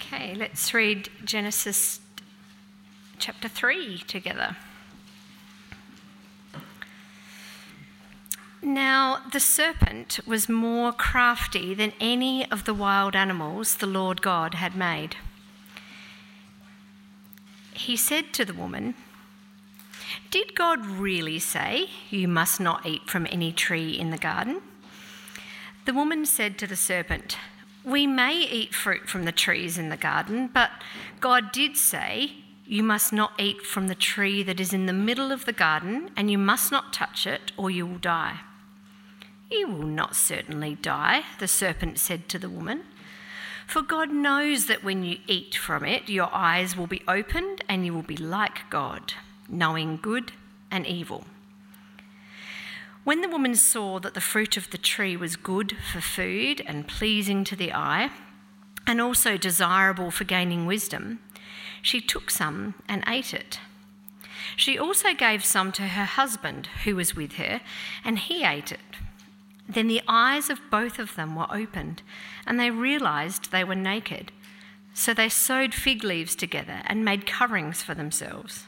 Okay, let's read Genesis chapter 3 together. Now the serpent was more crafty than any of the wild animals the Lord God had made. He said to the woman, "Did God really say you must not eat from any tree in the garden?" The woman said to the serpent, "We may eat fruit from the trees in the garden, but God did say, 'You must not eat from the tree that is in the middle of the garden, and you must not touch it, or you will die.'" "You will not certainly die," the serpent said to the woman, "for God knows that when you eat from it, your eyes will be opened and you will be like God, knowing good and evil." When the woman saw that the fruit of the tree was good for food and pleasing to the eye, and also desirable for gaining wisdom, she took some and ate it. She also gave some to her husband who was with her, and he ate it. Then the eyes of both of them were opened, and they realised they were naked. So they sewed fig leaves together and made coverings for themselves.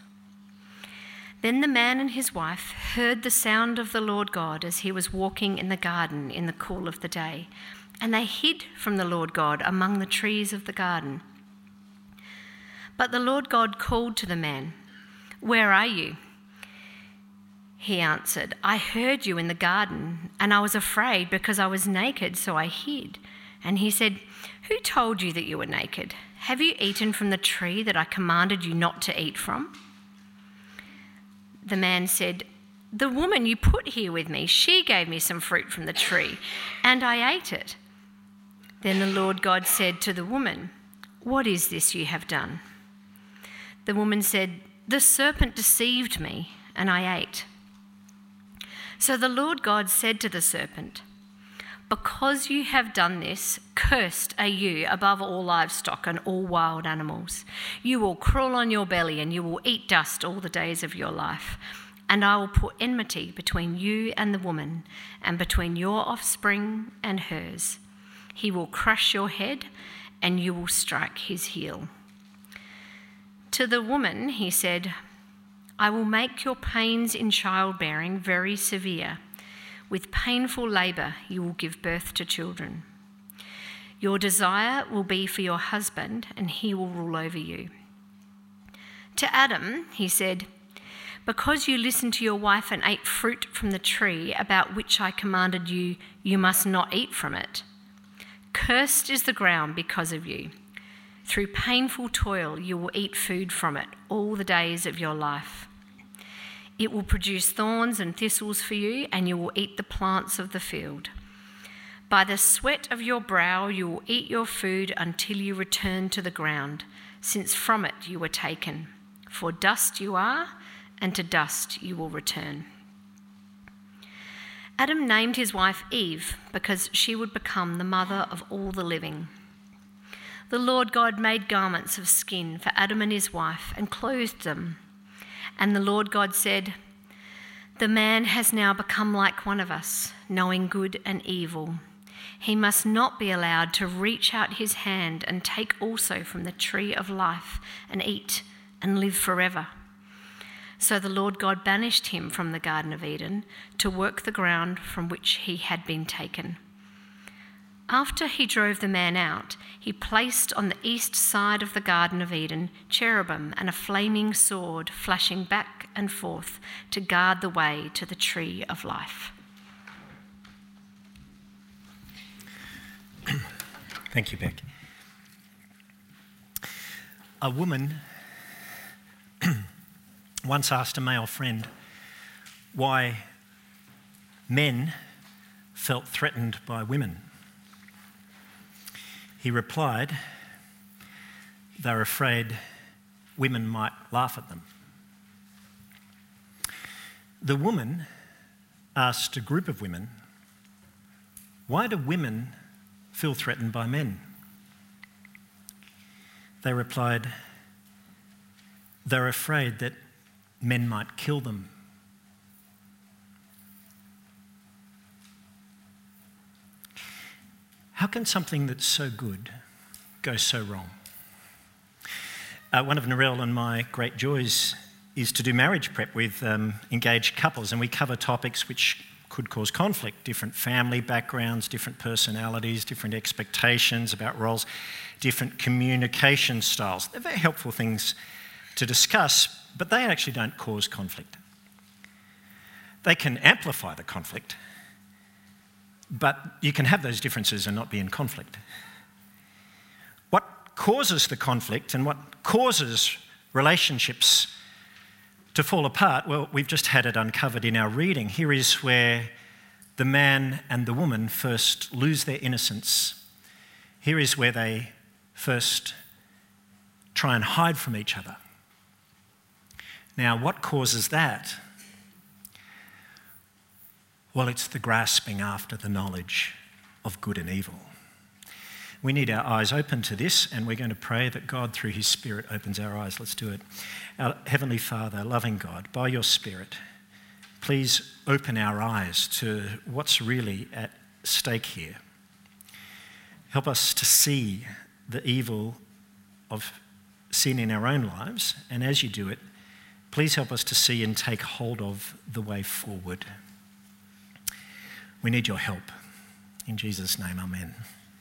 Then the man and his wife heard the sound of the Lord God as he was walking in the garden in the cool of the day, and they hid from the Lord God among the trees of the garden. But the Lord God called to the man, "Where are you?" He answered, "I heard you in the garden, and I was afraid because I was naked, so I hid." And he said, "Who told you that you were naked? Have you eaten from the tree that I commanded you not to eat from?" The man said, "The woman you put here with me, she gave me some fruit from the tree, and I ate it." Then the Lord God said to the woman, "What is this you have done?" The woman said, "The serpent deceived me, and I ate." So the Lord God said to the serpent, "Because you have done this, cursed are you above all livestock and all wild animals. You will crawl on your belly and you will eat dust all the days of your life. And I will put enmity between you and the woman, and between your offspring and hers. He will crush your head and you will strike his heel." To the woman he said, "I will make your pains in childbearing very severe. With painful labour you will give birth to children. Your desire will be for your husband, and he will rule over you." To Adam he said, "Because you listened to your wife and ate fruit from the tree about which I commanded you, you must not eat from it. Cursed is the ground because of you. Through painful toil you will eat food from it all the days of your life. It will produce thorns and thistles for you, and you will eat the plants of the field. By the sweat of your brow you will eat your food until you return to the ground, since from it you were taken. For dust you are, and to dust you will return." Adam named his wife Eve because she would become the mother of all the living. The Lord God made garments of skin for Adam and his wife and clothed them. And the Lord God said, "The man has now become like one of us, knowing good and evil. He must not be allowed to reach out his hand and take also from the tree of life and eat and live forever." So the Lord God banished him from the Garden of Eden to work the ground from which he had been taken. After he drove the man out, he placed on the east side of the Garden of Eden cherubim and a flaming sword flashing back and forth to guard the way to the tree of life. Thank you, Beck. A woman once asked a male friend why men felt threatened by women. He replied, "They're afraid women might laugh at them." The woman asked a group of women, "Why do women feel threatened by men?" They replied, "They're afraid that men might kill them." How can something that's so good go so wrong? One of Narelle and my great joys is to do marriage prep with engaged couples, and we cover topics which could cause conflict, different family backgrounds, different personalities, different expectations about roles, different communication styles. They're very helpful things to discuss, but they actually don't cause conflict. They can amplify the conflict, but you can have those differences and not be in conflict. What causes the conflict and what causes relationships to fall apart, well, we've just had it uncovered in our reading. Here is where the man and the woman first lose their innocence. Here is where they first try and hide from each other. Now, what causes that? Well, it's the grasping after the knowledge of good and evil. We need our eyes open to this, and we're going to pray that God, through his Spirit, opens our eyes. Let's do it. Our Heavenly Father, loving God, by your Spirit, please open our eyes to what's really at stake here. Help us to see the evil of sin in our own lives, and as you do it, please help us to see and take hold of the way forward. We need your help. In Jesus' name, amen.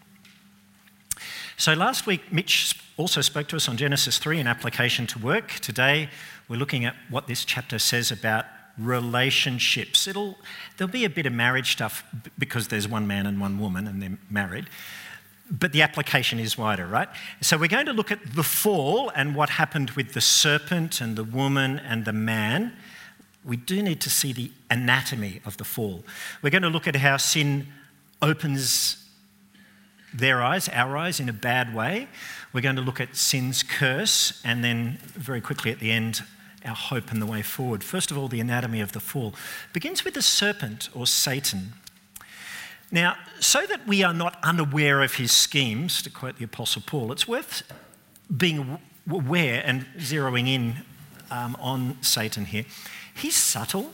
So last week, Mitch also spoke to us on Genesis 3 in application to work. Today, we're looking at what this chapter says about relationships. There'll be a bit of marriage stuff because there's one man and one woman and they're married, but the application is wider, right? So we're going to look at the fall and what happened with the serpent and the woman and the man. We do need to see the anatomy of the fall. We're going to look at how sin opens their eyes, our eyes, in a bad way. We're going to look at sin's curse, and then very quickly at the end, our hope and the way forward. First of all, the anatomy of the fall begins with the serpent, or Satan. Now, so that we are not unaware of his schemes, to quote the Apostle Paul, it's worth being aware and zeroing in on Satan here. He's subtle.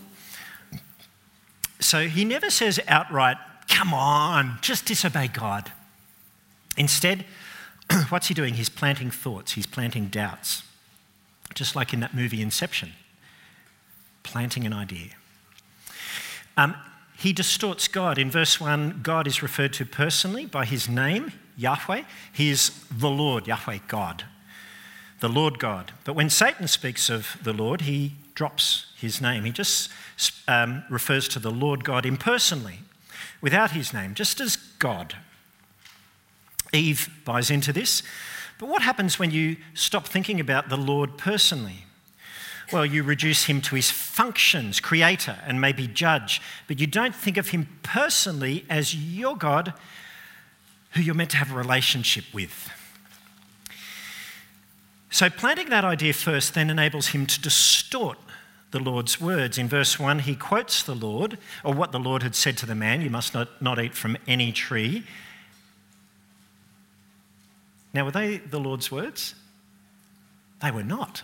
So he never says outright, come on, just disobey God. Instead, what's he doing? He's planting thoughts, he's planting doubts. Just like in that movie Inception, planting an idea. He distorts God. In verse 1, God is referred to personally by his name, Yahweh. He is the Lord, Yahweh, God, the Lord God. But when Satan speaks of the Lord, he drops his name. He just refers to the Lord God impersonally, without his name, just as God. Eve buys into this. But what happens when you stop thinking about the Lord personally? Well, you reduce him to his functions, creator and maybe judge, but you don't think of him personally as your God who you're meant to have a relationship with. So planting that idea first then enables him to distort the Lord's words. In verse 1, he quotes the Lord, or what the Lord had said to the man, you must not eat from any tree. Now, were they the Lord's words? They were not.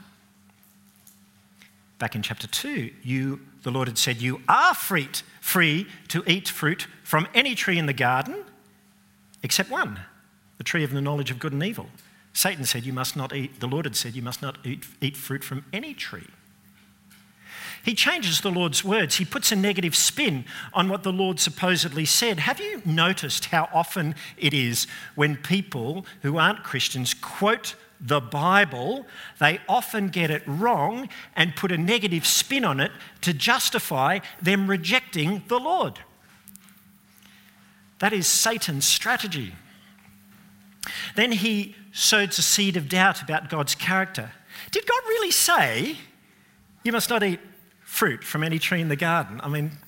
Back in chapter 2, the Lord had said, you are free to eat fruit from any tree in the garden, except one, the tree of the knowledge of good and evil. Satan said, you must not eat, the Lord had said, you must not eat fruit from any tree. He changes the Lord's words. He puts a negative spin on what the Lord supposedly said. Have you noticed how often it is when people who aren't Christians quote the Bible, they often get it wrong and put a negative spin on it to justify them rejecting the Lord? That is Satan's strategy. Then he sows a seed of doubt about God's character. Did God really say, you must not eat fruit from any tree in the garden? I mean,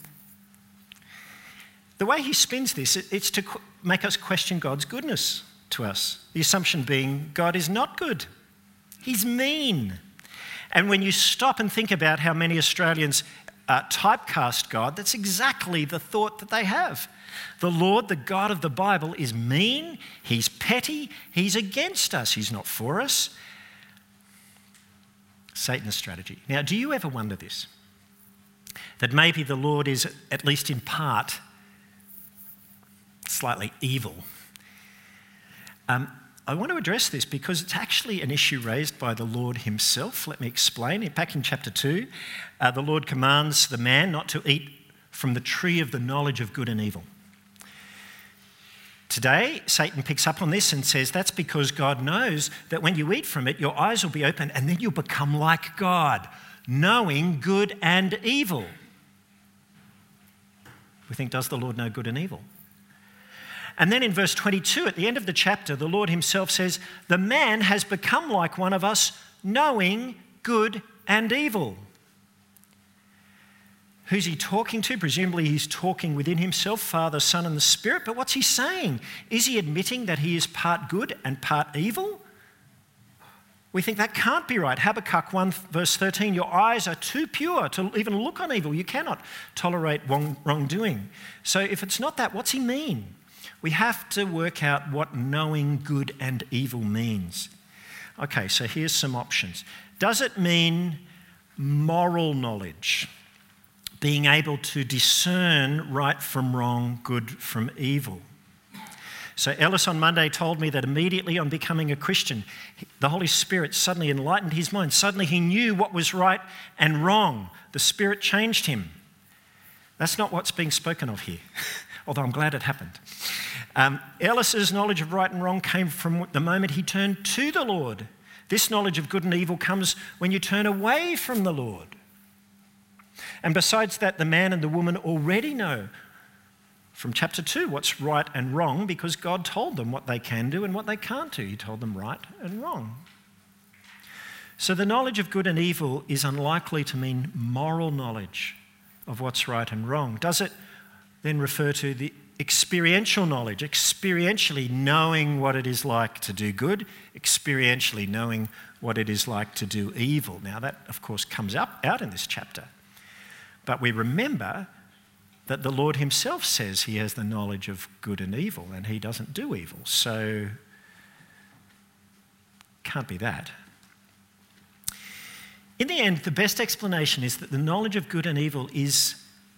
the way he spins this, it's to make us question God's goodness to us. The assumption being God is not good. He's mean. And when you stop and think about how many Australians typecast God, that's exactly the thought that they have. The Lord, the God of the Bible, is mean, he's petty, he's against us, he's not for us. Satan's strategy. Now, do you ever wonder this? That maybe the Lord is, at least in part, slightly evil. I want to address this because it's actually an issue raised by the Lord himself. Let me explain. Back in chapter 2, the Lord commands the man not to eat from the tree of the knowledge of good and evil. Today, Satan picks up on this and says that's because God knows that when you eat from it, your eyes will be open and then you'll become like God, knowing good and evil. We think, does the Lord know good and evil? And then in verse 22, at the end of the chapter, the Lord himself says, the man has become like one of us, knowing good and evil. Who's he talking to? Presumably he's talking within himself, Father, Son, and the Spirit. But what's he saying? Is he admitting that he is part good and part evil? We think that can't be right. Habakkuk 1 verse 13, your eyes are too pure to even look on evil. You cannot tolerate wrongdoing. So if it's not that, what's he mean? We have to work out what knowing good and evil means. Okay, so here's some options. Does it mean moral knowledge? Being able to discern right from wrong, good from evil? So Ellis on Monday told me that immediately on becoming a Christian, the Holy Spirit suddenly enlightened his mind. Suddenly he knew what was right and wrong. The Spirit changed him. That's not what's being spoken of here, although I'm glad it happened. Ellis's knowledge of right and wrong came from the moment he turned to the Lord. This knowledge of good and evil comes when you turn away from the Lord. And besides that, the man and the woman already know from chapter 2 what's right and wrong because God told them what they can do and what they can't do. He told them right and wrong. So the knowledge of good and evil is unlikely to mean moral knowledge of what's right and wrong. Does it then refer to the experiential knowledge, experientially knowing what it is like to do good, experientially knowing what it is like to do evil? Now that, of course, comes out in this chapter. But we remember that the Lord himself says he has the knowledge of good and evil and he doesn't do evil. So, can't be that. In the end, the best explanation is that the knowledge of good and evil is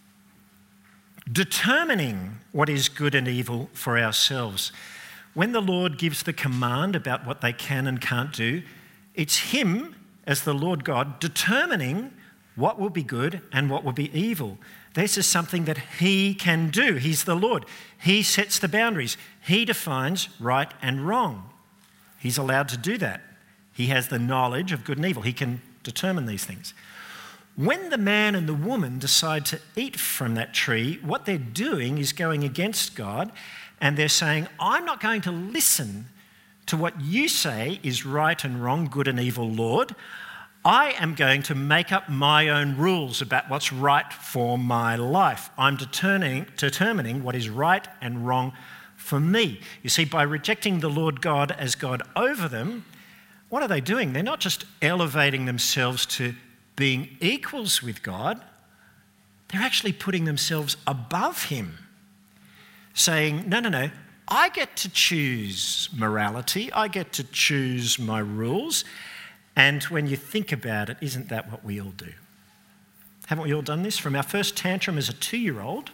determining what is good and evil for ourselves. When the Lord gives the command about what they can and can't do, it's him, as the Lord God, determining what will be good and what will be evil. This is something that he can do. He's the Lord. He sets the boundaries. He defines right and wrong. He's allowed to do that. He has the knowledge of good and evil. He can determine these things. When the man and the woman decide to eat from that tree, what they're doing is going against God, and they're saying, I'm not going to listen to what you say is right and wrong, good and evil, Lord. I am going to make up my own rules about what's right for my life. I'm determining what is right and wrong for me. You see, by rejecting the Lord God as God over them, what are they doing? They're not just elevating themselves to being equals with God, they're actually putting themselves above him, saying, no, I get to choose morality, I get to choose my rules. And when you think about it, isn't that what we all do? Haven't we all done this? From our first tantrum as a 2-year-old,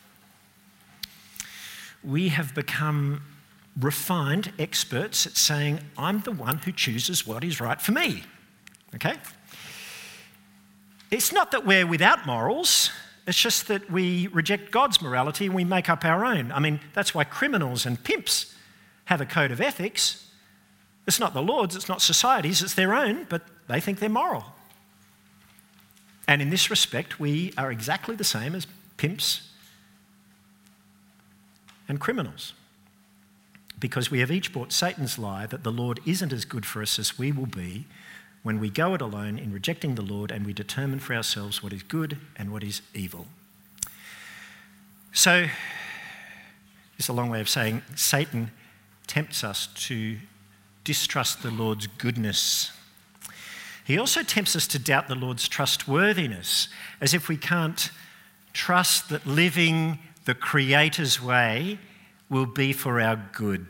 we have become refined experts at saying, I'm the one who chooses what is right for me. Okay? It's not that we're without morals, it's just that we reject God's morality and we make up our own. I mean, that's why criminals and pimps have a code of ethics. It's not the Lord's, it's not society's, it's their own, but they think they're moral. And in this respect, we are exactly the same as pimps and criminals, because we have each bought Satan's lie that the Lord isn't as good for us as we will be when we go it alone in rejecting the Lord and we determine for ourselves what is good and what is evil. So, it's a long way of saying Satan tempts us to distrust the Lord's goodness. He also tempts us to doubt the Lord's trustworthiness, as if we can't trust that living the Creator's way will be for our good.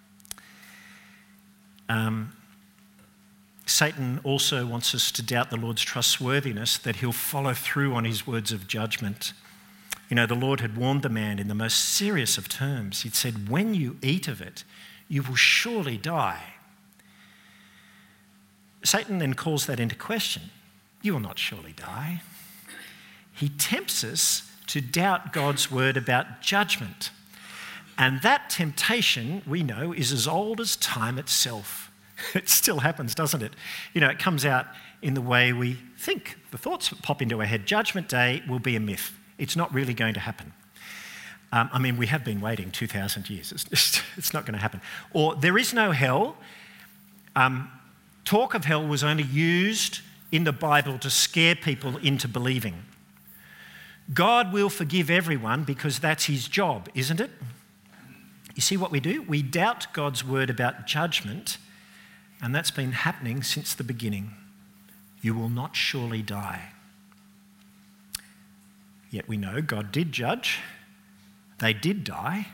Satan also wants us to doubt the Lord's trustworthiness, that he'll follow through on his words of judgment. You know, the Lord had warned the man in the most serious of terms. He'd said, when you eat of it, you will surely die. Satan then calls that into question. You will not surely die. He tempts us to doubt God's word about judgment. And that temptation, we know, is as old as time itself. It still happens, doesn't it? It comes out in the way we think. The thoughts that pop into our head. Judgment Day will be a myth. It's not really going to happen. We have been waiting 2,000 years. It's not going to happen. Or there is no hell. Talk of hell was only used in the Bible to scare people into believing. God will forgive everyone because that's his job, isn't it? You see what we do? We doubt God's word about judgment, and that's been happening since the beginning. You will not surely die. Yet we know God did judge. They did die.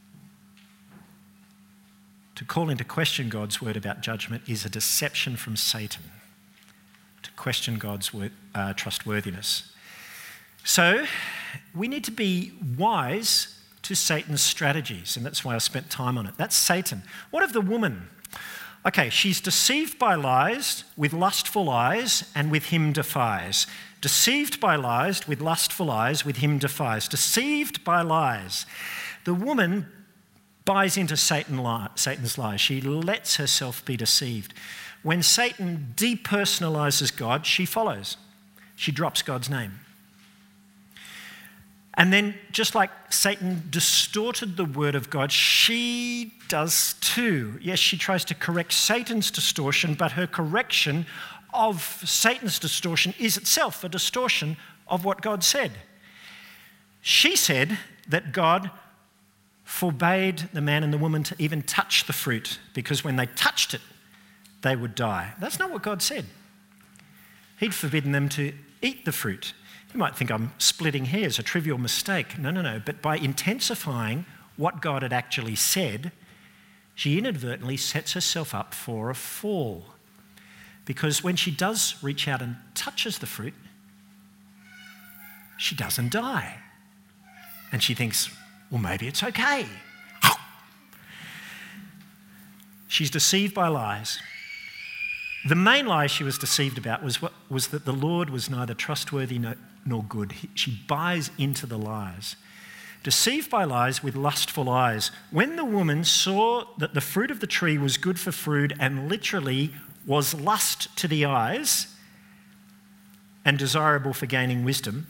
To call into question God's word about judgment is a deception from Satan, to question God's trustworthiness. So we need to be wise to Satan's strategies, and that's why I spent time on it. That's Satan. What of the woman? Okay, she's deceived by lies, with lustful eyes, and with him defies. Deceived by lies, with lustful eyes, with him defies. Deceived by lies. The woman buys into Satan's lies. She lets herself be deceived. When Satan depersonalizes God, she follows. She drops God's name. And then, just like Satan distorted the word of God, she does too. Yes, she tries to correct Satan's distortion, but her correction of Satan's distortion is itself a distortion of what God said. She said that God forbade the man and the woman to even touch the fruit, because when they touched it, they would die. That's not what God said. He'd forbidden them to eat the fruit. You might think I'm splitting hairs, a trivial mistake. No. But by intensifying what God had actually said, she inadvertently sets herself up for a fall. Because when she does reach out and touches the fruit, she doesn't die. And she thinks, well, maybe it's okay. She's deceived by lies. The main lie she was deceived about was that the Lord was neither trustworthy nor good. She buys into the lies. Deceived by lies with lustful eyes. When the woman saw that the fruit of the tree was good for food and literally was lust to the eyes and desirable for gaining wisdom,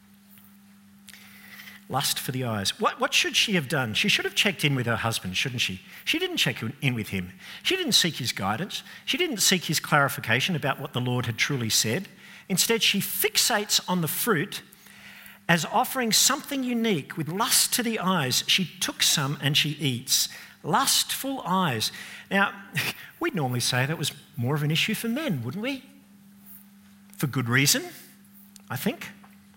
lust for the eyes. What should she have done? She should have checked in with her husband, shouldn't she? She didn't check in with him. She didn't seek his guidance. She didn't seek his clarification about what the Lord had truly said. Instead, she fixates on the fruit as offering something unique with lust to the eyes. She took some and she eats. Lustful eyes. Now, we'd normally say that was more of an issue for men, wouldn't we? For good reason, I think.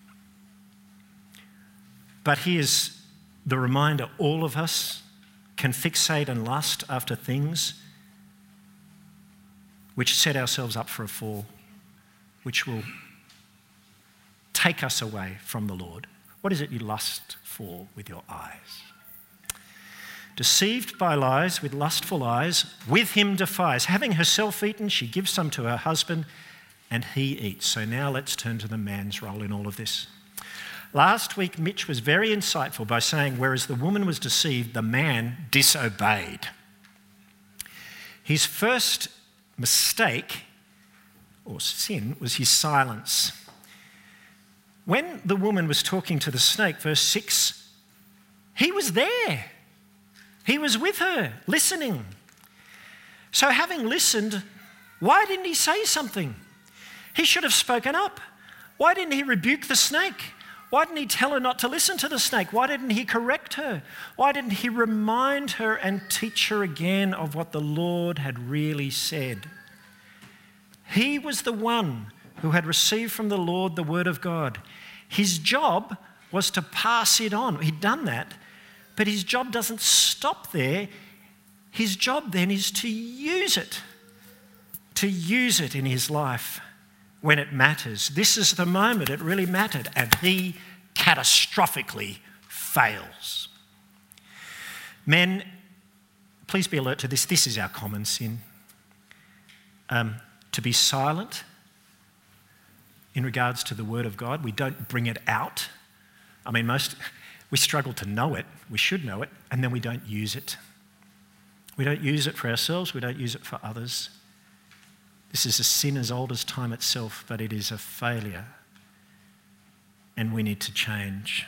But here's the reminder, all of us can fixate and lust after things which set ourselves up for a fall, which will take us away from the Lord. What is it you lust for with your eyes? Deceived by lies with lustful eyes, with him defies. Having herself eaten, she gives some to her husband, and he eats. So now let's turn to the man's role in all of this. Last week, Mitch was very insightful by saying, whereas the woman was deceived, the man disobeyed. His first mistake, or sin, was his silence. When the woman was talking to the snake, verse 6, he was there. He was with her, listening. So having listened, why didn't he say something? He should have spoken up. Why didn't he rebuke the snake? Why didn't he tell her not to listen to the snake? Why didn't he correct her? Why didn't he remind her and teach her again of what the Lord had really said? He was the one who had received from the Lord the word of God. His job was to pass it on. He'd done that, but his job doesn't stop there. His job then is to use it in his life. When it matters. This is the moment it really mattered, and he catastrophically fails. Men, please be alert to this. This is our common sin. To be silent in regards to the Word of God. We don't bring it out. I mean, we struggle to know it. We should know it, and then we don't use it. We don't use it for ourselves. We don't use it for others. This is a sin as old as time itself, but it is a failure, and we need to change.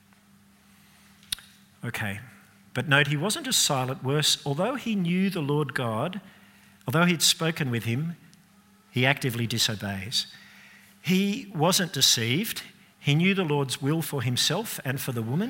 Okay, but note, he wasn't just silent. Worse, although he knew the Lord God, although he'd spoken with him, he actively disobeys. He wasn't deceived. He knew the Lord's will for himself and for the woman.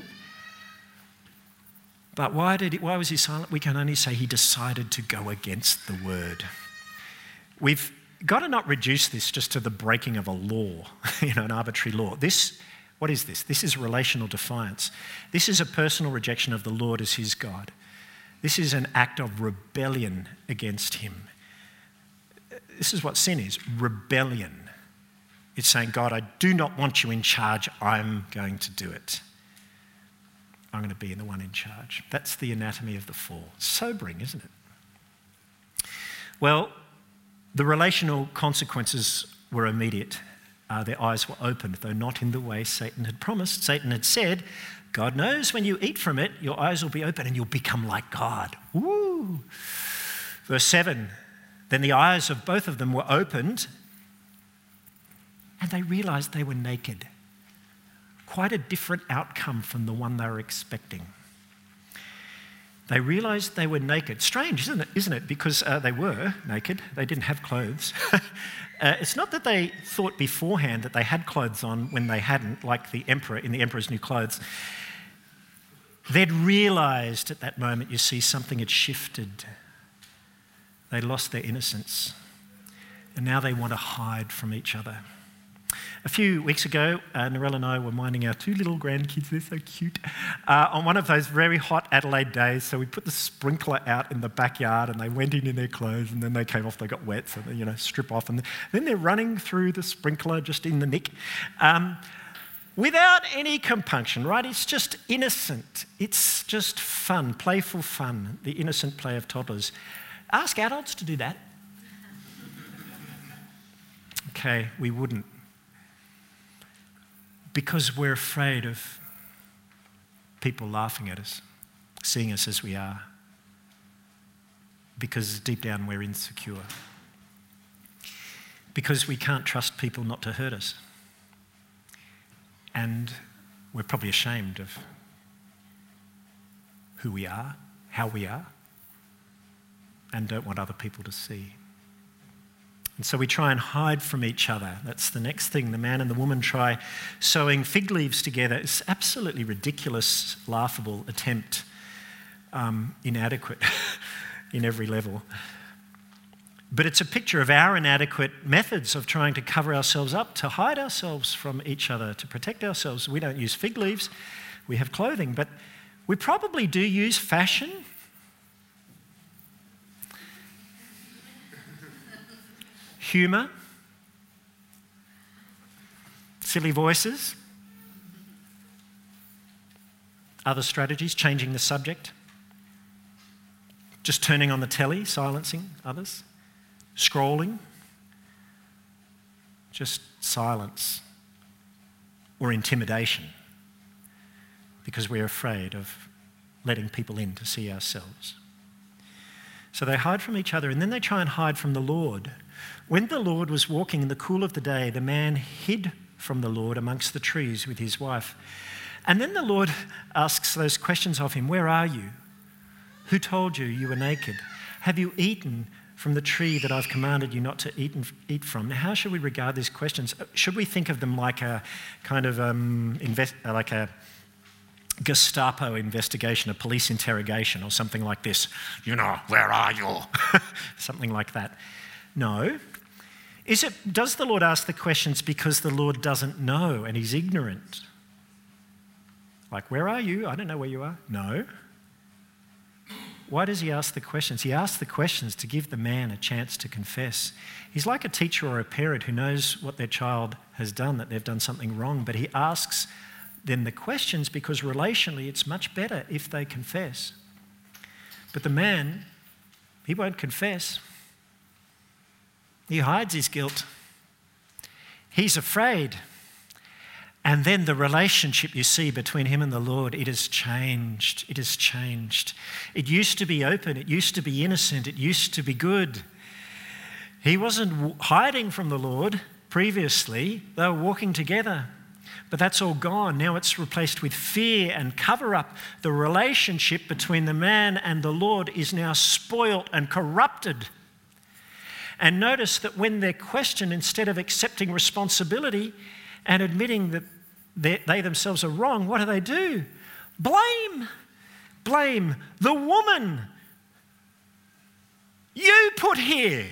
But why was he silent? We can only say he decided to go against the word. We've got to not reduce this just to the breaking of a law, an arbitrary law. What is this? This is relational defiance. This is a personal rejection of the Lord as his God. This is an act of rebellion against him. This is what sin is, rebellion. It's saying, God, I do not want you in charge. I'm going to do it. I'm going to be the one in charge. That's the anatomy of the fall. Sobering, isn't it? Well, the relational consequences were immediate. Their eyes were opened, though not in the way Satan had promised. Satan had said, God knows when you eat from it, your eyes will be open and you'll become like God. Woo! Verse 7, then the eyes of both of them were opened and they realised they were naked. Quite a different outcome from the one they were expecting. They realised they were naked. Strange, isn't it? Because they were naked. They didn't have clothes. It's not that they thought beforehand that they had clothes on when they hadn't, like the emperor in the Emperor's New Clothes. They'd realised at that moment, you see, something had shifted. They lost their innocence. And now they want to hide from each other. A few weeks ago, Narelle and I were minding our two little grandkids, they're so cute, on one of those very hot Adelaide days. So we put the sprinkler out in the backyard and they went in their clothes and then they came off, they got wet, so they, strip off. And then they're running through the sprinkler just in the nick without any compunction, right? It's just innocent. It's just fun, playful fun, the innocent play of toddlers. Ask adults to do that. Okay, we wouldn't. Because we're afraid of people laughing at us, seeing us as we are. Because deep down we're insecure. Because we can't trust people not to hurt us. And we're probably ashamed of who we are, how we are, and don't want other people to see. And so we try and hide from each other. That's the next thing. The man and the woman try sewing fig leaves together. It's absolutely ridiculous, laughable attempt, inadequate in every level. But it's a picture of our inadequate methods of trying to cover ourselves up, to hide ourselves from each other, to protect ourselves. We don't use fig leaves. We have clothing. But we probably do use fashion. Humour, silly voices, other strategies, changing the subject, just turning on the telly, silencing others, scrolling, just silence or intimidation because we're afraid of letting people in to see ourselves. So they hide from each other and then they try and hide from the Lord. When the Lord was walking in the cool of the day, the man hid from the Lord amongst the trees with his wife. And then the Lord asks those questions of him, where are you? Who told you you were naked? Have you eaten from the tree that I've commanded you not to eat from? Now, how should we regard these questions? Should we think of them like a kind of like a Gestapo investigation, a police interrogation or something like this? Where are you? Something like that. No. Does the Lord ask the questions because the Lord doesn't know and he's ignorant? Like, where are you? I don't know where you are. No. Why does he ask the questions? He asks the questions to give the man a chance to confess. He's like a teacher or a parent who knows what their child has done, that they've done something wrong, but he asks them the questions because relationally it's much better if they confess. But the man, he won't confess. He hides his guilt. He's afraid. And then the relationship you see between him and the Lord, it has changed. It has changed. It used to be open. It used to be innocent. It used to be good. He wasn't hiding from the Lord previously. They were walking together. But that's all gone. Now it's replaced with fear and cover-up. The relationship between the man and the Lord is now spoilt and corrupted. And notice that when they're questioned, instead of accepting responsibility and admitting that they themselves are wrong, what do? Blame. Blame the woman you put here.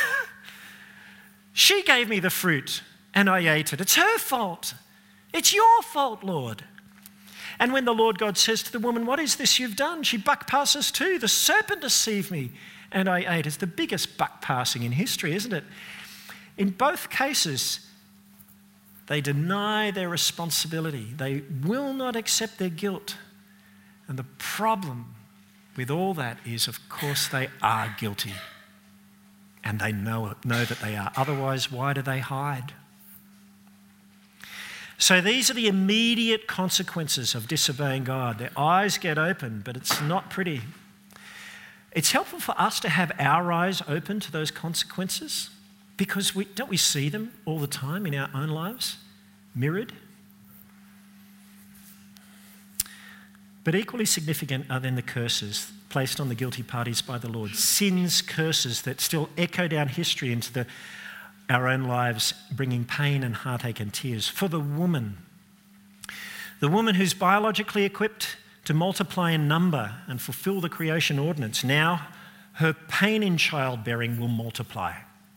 She gave me the fruit and I ate it. It's her fault. It's your fault, Lord. And when the Lord God says to the woman, what is this you've done? She buck passes too. The serpent deceived me and I ate. It's the biggest buck passing in history, isn't it? In both cases, they deny their responsibility. They will not accept their guilt. And the problem with all that is, of course, they are guilty. And they know that they are. Otherwise, why do they hide? So these are the immediate consequences of disobeying God. Their eyes get open, but it's not pretty. It's helpful for us to have our eyes open to those consequences because don't we see them all the time in our own lives, mirrored? But equally significant are then the curses placed on the guilty parties by the Lord. Sins, curses that still echo down history into our own lives, bringing pain and heartache and tears. For the woman who's biologically equipped to multiply in number and fulfill the creation ordinance, now her pain in childbearing will multiply.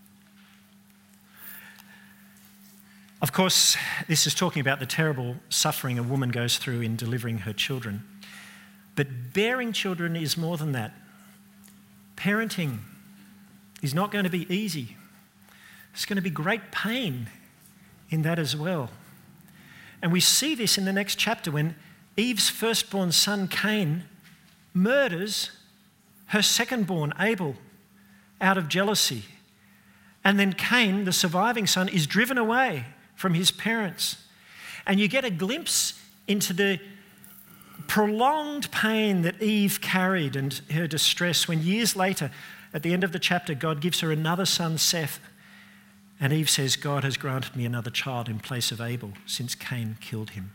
Of course, this is talking about the terrible suffering a woman goes through in delivering her children. But bearing children is more than that. Parenting is not going to be easy. There's going to be great pain in that as well. And we see this in the next chapter when Eve's firstborn son Cain murders her secondborn Abel out of jealousy. And then Cain, the surviving son, is driven away from his parents. And you get a glimpse into the prolonged pain that Eve carried and her distress when years later, at the end of the chapter, God gives her another son, Seth. And Eve says, God has granted me another child in place of Abel since Cain killed him.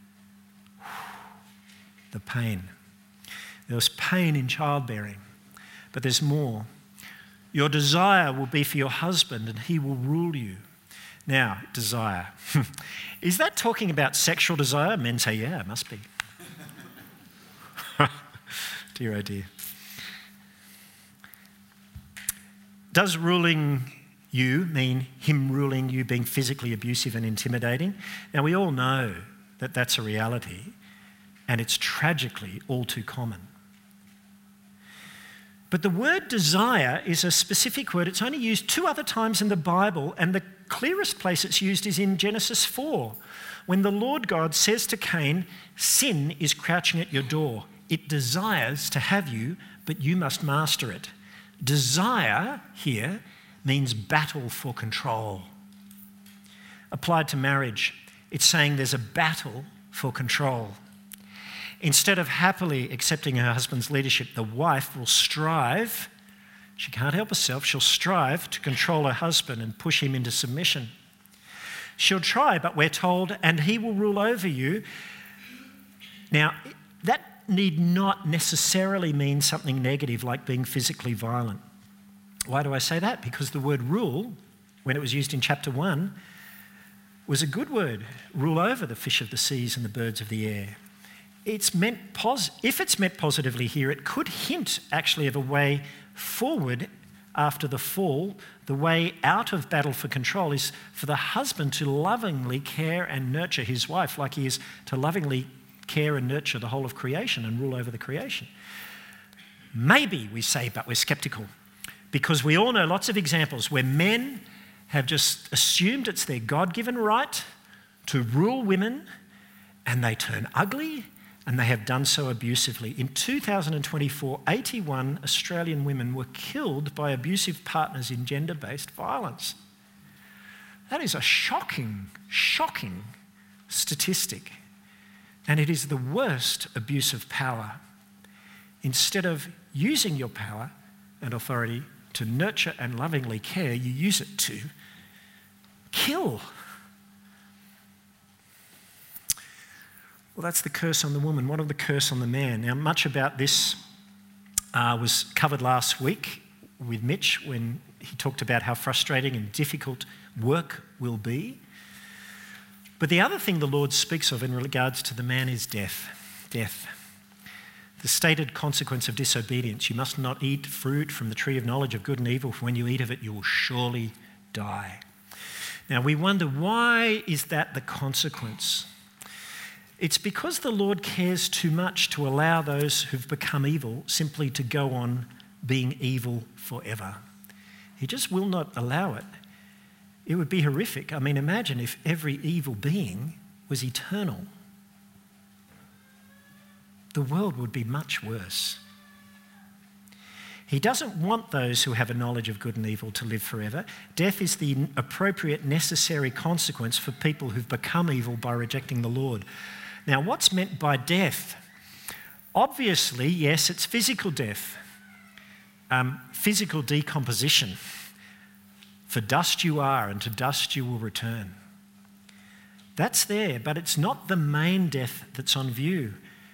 The pain. There was pain in childbearing, but there's more. Your desire will be for your husband and he will rule you. Now, desire. Is that talking about sexual desire? Men say, yeah, it must be. Dear, oh dear. Does ruling you mean him ruling you being physically abusive and intimidating? Now, we all know that that's a reality, and it's tragically all too common. But the word desire is a specific word. It's only used 2 other times in the Bible, and the clearest place it's used is in Genesis 4, when the Lord God says to Cain, sin is crouching at your door. It desires to have you, but you must master it. Desire here means battle for control. Applied to marriage, it's saying there's a battle for control. Instead of happily accepting her husband's leadership, the wife will strive. She can't help herself. She'll strive to control her husband and push him into submission. She'll try, but we're told, and he will rule over you. Now, that need not necessarily mean something negative like being physically violent. Why do I say that? Because the word rule, when it was used in chapter 1, was a good word. Rule over the fish of the seas and the birds of the air. If it's meant positively here, it could hint actually of a way forward after the fall. The way out of battle for control is for the husband to lovingly care and nurture his wife like he is to lovingly care and nurture the whole of creation and rule over the creation. Maybe, we say, but we're sceptical, because we all know lots of examples where men have just assumed it's their God-given right to rule women, and they turn ugly and they have done so abusively. In 2024, 81 Australian women were killed by abusive partners in gender-based violence. That is a shocking statistic. And it is the worst abuse of power. Instead of using your power and authority to nurture and lovingly care, you use it to kill. Well, that's the curse on the woman. What of the curse on the man? Now, much about this was covered last week with Mitch when he talked about how frustrating and difficult work will be. But the other thing the Lord speaks of in regards to the man is death. Death. The stated consequence of disobedience. You must not eat fruit from the tree of knowledge of good and evil, for when you eat of it, you will surely die. Now, we wonder, why is that the consequence? It's because the Lord cares too much to allow those who've become evil simply to go on being evil forever. He just will not allow it. It would be horrific. I mean, imagine if every evil being was eternal. The world would be much worse. He doesn't want those who have a knowledge of good and evil to live forever. Death is the appropriate, necessary consequence for people who've become evil by rejecting the Lord. Now, what's meant by death? Obviously, yes, it's physical death, physical decomposition. For dust you are, and to dust you will return. That's there, but it's not the main death that's on view.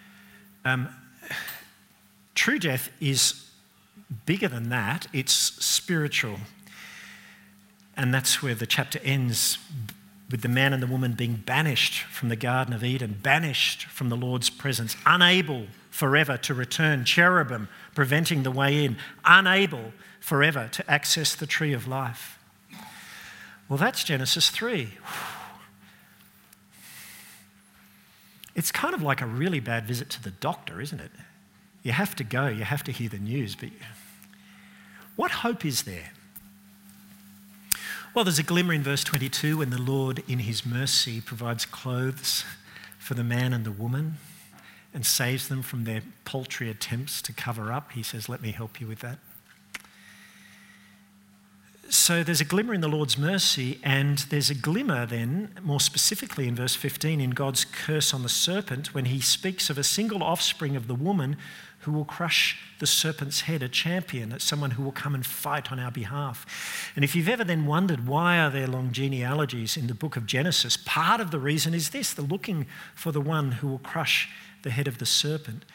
True death is bigger than that. It's spiritual. And that's where the chapter ends, with the man and the woman being banished from the Garden of Eden, banished from the Lord's presence, unable forever to return, cherubim preventing the way in, unable forever to access the tree of life. Well, that's Genesis 3. It's kind of like a really bad visit to the doctor, isn't it? You have to go, you have to hear the news, but what hope is there? Well, there's a glimmer in verse 22 when the Lord, in his mercy, provides clothes for the man and the woman and saves them from their paltry attempts to cover up. He says, let me help you with that. So there's a glimmer in the Lord's mercy, and there's a glimmer then, more specifically in verse 15, in God's curse on the serpent, when he speaks of a single offspring of the woman who will crush the serpent's head, a champion, someone who will come and fight on our behalf. And if you've ever then wondered why are there long genealogies in the book of Genesis, part of the reason is this: they're looking for the one who will crush the head of the serpent.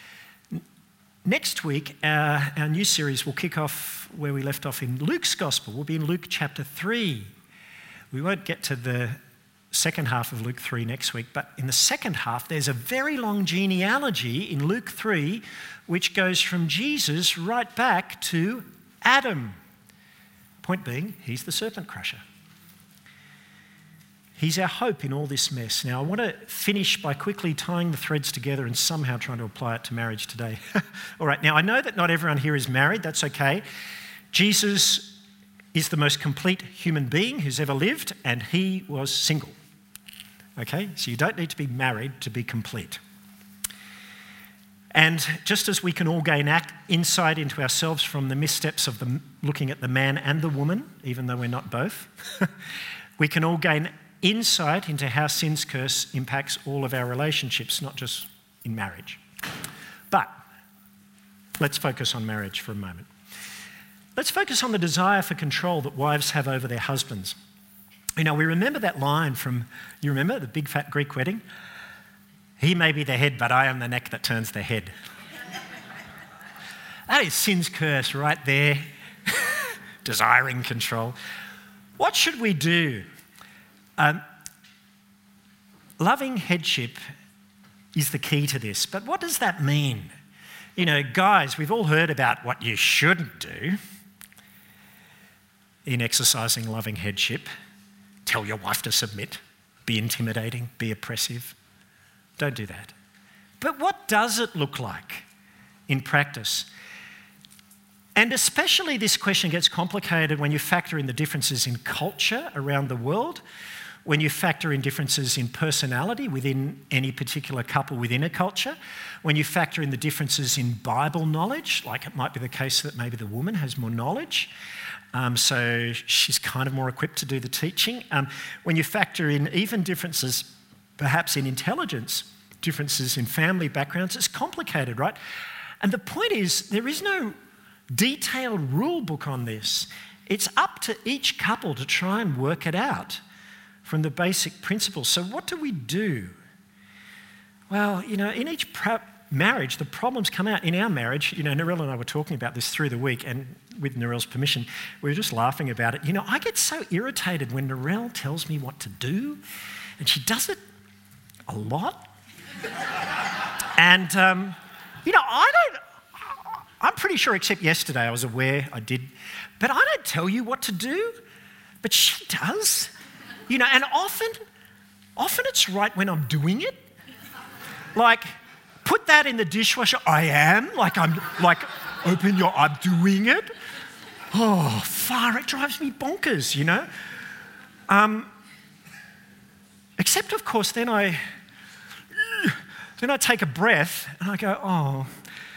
Next week, our new series will kick off where we left off in Luke's Gospel. We'll be in Luke chapter 3. We won't get to the second half of Luke 3 next week, but in the second half, there's a very long genealogy in Luke 3, which goes from Jesus right back to Adam. Point being, he's the serpent crusher. He's our hope in all this mess. Now, I want to finish by quickly tying the threads together and somehow trying to apply it to marriage today. All right, now I know that not everyone here is married. That's okay. Jesus is the most complete human being who's ever lived, and he was single. Okay, so you don't need to be married to be complete. And just as we can all gain insight into ourselves from the missteps of looking at the man and the woman, even though we're not both, we can all gain insight into how sin's curse impacts all of our relationships, not just in marriage. But let's focus on marriage for a moment. Let's focus on the desire for control that wives have over their husbands. You know, we remember that line from, you remember, the big fat Greek wedding? He may be the head, but I am the neck that turns the head. That is sin's curse right there. Desiring control. What should we do? Loving headship is the key to this, but what does that mean? You know, guys, we've all heard about what you shouldn't do in exercising loving headship. Tell your wife to submit, be intimidating, be oppressive. Don't do that. But what does it look like in practice? And especially this question gets complicated when you factor in the differences in culture around the world. when you factor in differences in personality within any particular couple within a culture, when you factor in the differences in Bible knowledge, like it might be the case that maybe the woman has more knowledge, so she's kind of more equipped to do the teaching. When you factor in even differences perhaps in intelligence, differences in family backgrounds, it's complicated, right? And the point is, there is no detailed rule book on this. It's up to each couple to try and work it out from the basic principles. So what do we do? Well, in each marriage, the problems come out. In our marriage, Narelle and I were talking about this through the week, and with Narelle's permission, we were just laughing about it. I get so irritated when Narelle tells me what to do, and she does it a lot. And, I'm pretty sure, except yesterday, I was aware I did, but I don't tell you what to do, but she does. And often it's right when I'm doing it. Like, put that in the dishwasher. I'm doing it. Oh, it drives me bonkers, Except, of course, then I take a breath and I go, oh,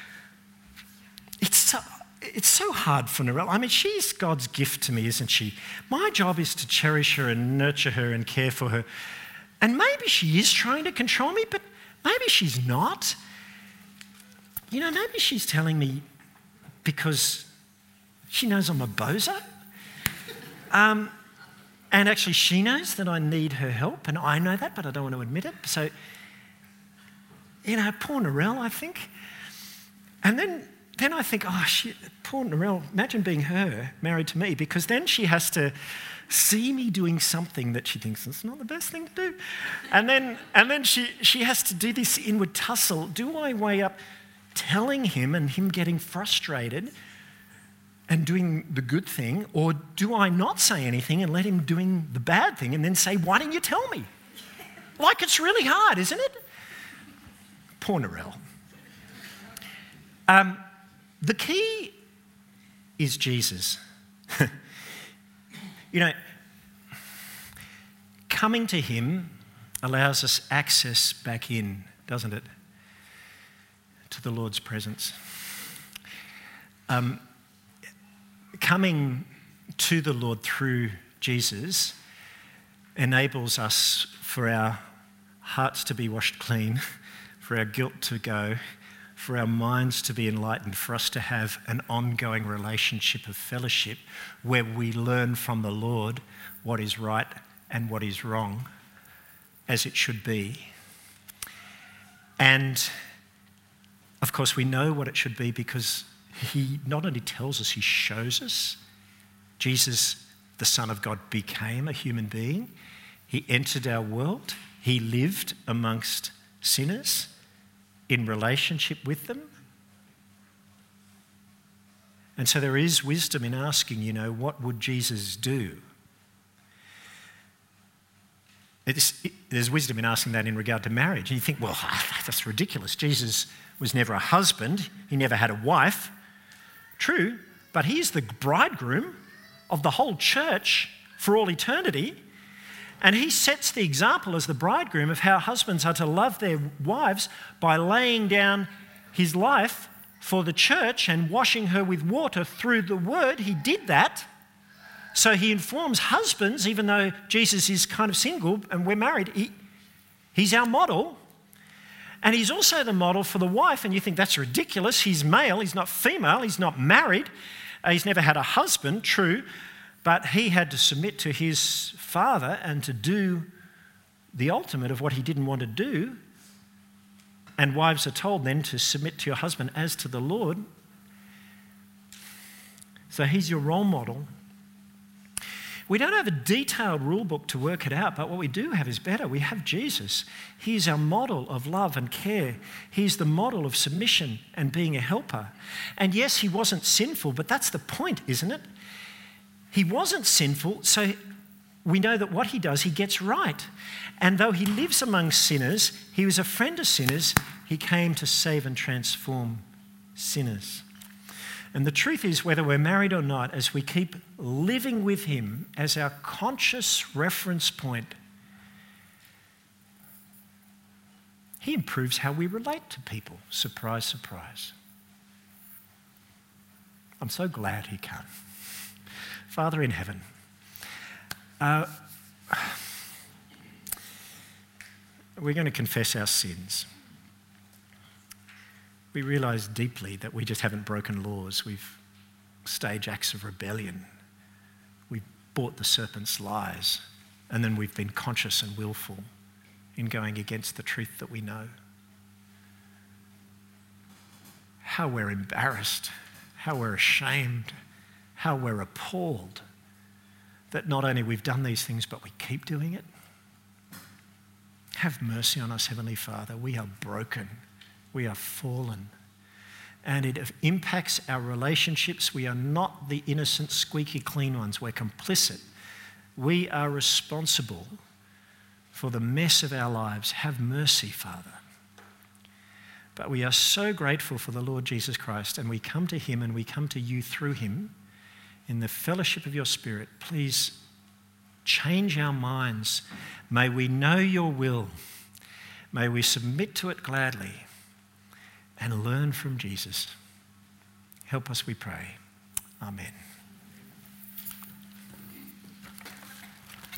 it's so hard for Narelle. I mean, she's God's gift to me, isn't she? My job is to cherish her and nurture her and care for her. And maybe she is trying to control me, but maybe she's not. Maybe she's telling me because she knows I'm a bozo. And actually she knows that I need her help, and I know that, but I don't want to admit it. So, poor Narelle, I think. And then I think, poor Narelle, imagine being her, married to me, because then she has to see me doing something that she thinks is not the best thing to do. And then she has to do this inward tussle. Do I weigh up telling him and him getting frustrated and doing the good thing, or do I not say anything and let him doing the bad thing and then say, why didn't you tell me? Like, it's really hard, isn't it? Poor Narelle. The key is Jesus. Coming to him allows us access back in, doesn't it, to the Lord's presence. Coming to the Lord through Jesus enables us for our hearts to be washed clean, for our guilt to go, for our minds to be enlightened, for us to have an ongoing relationship of fellowship where we learn from the Lord what is right and what is wrong, as it should be. And, of course, we know what it should be because he not only tells us, he shows us. Jesus, the Son of God, became a human being. He entered our world. He lived amongst sinners in relationship with them. And so there is wisdom in asking, what would Jesus do? There's wisdom in asking that in regard to marriage. And you think, well, that's ridiculous. Jesus was never a husband. He never had a wife. True, but he's the bridegroom of the whole church for all eternity. And he sets the example as the bridegroom of how husbands are to love their wives by laying down his life for the church and washing her with water through the word. He did that. So he informs husbands, even though Jesus is kind of single and we're married, he's our model. And he's also the model for the wife. And you think that's ridiculous. He's male, he's not female, he's not married. He's never had a husband, true. But he had to submit to his father and to do the ultimate of what he didn't want to do. And wives are told then to submit to your husband as to the Lord. So he's your role model. We don't have a detailed rule book to work it out, but what we do have is better. We have Jesus. He's our model of love and care. He's the model of submission and being a helper. And yes, he wasn't sinful, but that's the point, isn't it? He wasn't sinful, so we know that what he does, he gets right. And though he lives among sinners, he was a friend of sinners. He came to save and transform sinners. And the truth is, whether we're married or not, as we keep living with him as our conscious reference point, He improves how we relate to people. Surprise, surprise. I'm so glad he can. Father in heaven, we're going to confess our sins. We realise deeply that we just haven't broken laws. We've staged acts of rebellion. We've bought the serpent's lies, and then we've been conscious and willful in going against the truth that we know. How we're embarrassed, how we're ashamed, how we're appalled that not only we've done these things, but we keep doing it. Have mercy on us, Heavenly Father. We are broken. We are fallen. And it impacts our relationships. We are not the innocent, squeaky clean ones. We're complicit. We are responsible for the mess of our lives. Have mercy, Father. But we are so grateful for the Lord Jesus Christ, and we come to him and we come to you through him in the fellowship of your Spirit. Please change our minds. May we know your will. May we submit to it gladly and learn from Jesus. Help us, we pray. Amen.